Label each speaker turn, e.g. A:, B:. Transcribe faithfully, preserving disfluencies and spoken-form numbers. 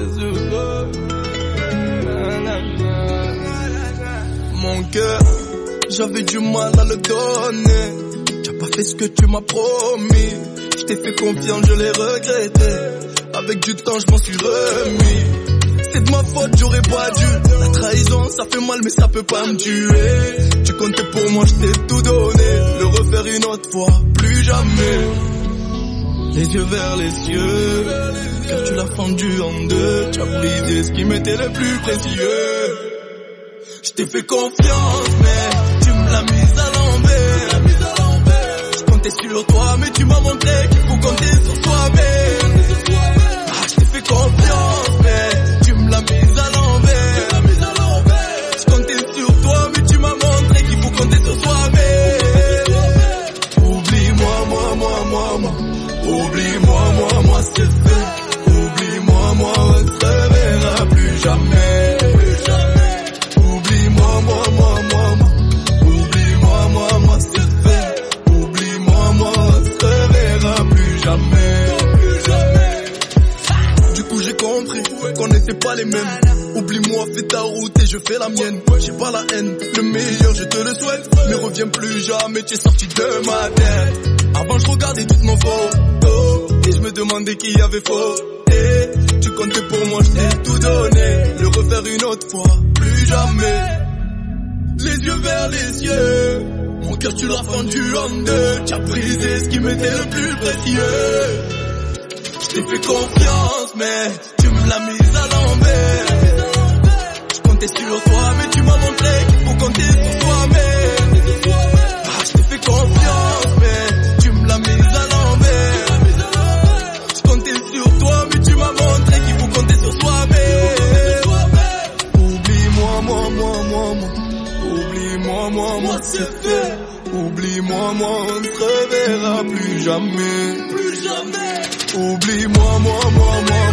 A: Mon cœur, j'avais du mal à le donner. T'as pas fait ce que tu m'as promis. Je t'ai fait confiance, je l'ai regretté. Avec du temps, je m'en suis remis. C'est de ma faute, j'aurais pas dû. La trahison, ça fait mal, mais ça peut pas me tuer. Tu comptais pour moi, je t'ai tout donné. Le refaire une autre fois, plus jamais. Les yeux vers les cieux, car tu l'as fendu en deux. Tu as brisé ce qui m'était le plus précieux. Je t'ai fait confiance, mais tu me l'as mise à l'envers. Je comptais sur toi, mais tu m'as montré qu'il faut compter sur soi-même. Ah, je t'ai fait confiance, mais tu me l'as mise à l'envers. Je comptais sur toi, mais tu m'as montré qu'il faut compter sur soi-même. Oublie-moi, moi, moi, moi, moi. Oublie-moi, moi, moi, c'est fait. Oublie-moi, moi, on ne se reverra plus jamais. Oublie-moi, moi, moi, moi, moi. Oublie-moi, moi, moi, c'est fait. Oublie-moi, moi, on ne se reverra plus jamais. Du coup, j'ai compris qu'on n'était pas les mêmes. Oublie-moi, fais ta route et je fais la mienne. J'ai pas la haine, le meilleur, je te le souhaite. Mais reviens plus jamais, tu es sorti de ma tête. Avant je regardais toutes nos photos et je me demandais qui avait fauté. Tu comptais pour moi, je t'ai tout donné. Le refaire une autre fois, plus jamais. Les yeux vers les yeux, mon cœur tu l'as fendu en deux. Tu as brisé ce qui m'était le plus précieux. Je t'ai fait confiance, mais tu me l'as mise à l'envers. Je comptais sur toi, mais tu m'as montré qu'il faut compter sur soi-même. Ah, je t'ai fait confiance, mais la mise à l'envers. Je comptais sur toi, mais tu m'as montré qu'il faut compter sur soi-même. Oublie-moi, moi, moi, moi, moi. Oublie-moi, moi, moi, c'est fait. Oublie-moi, moi, on ne se reverra plus jamais. Plus jamais. Oublie-moi, moi, moi, moi.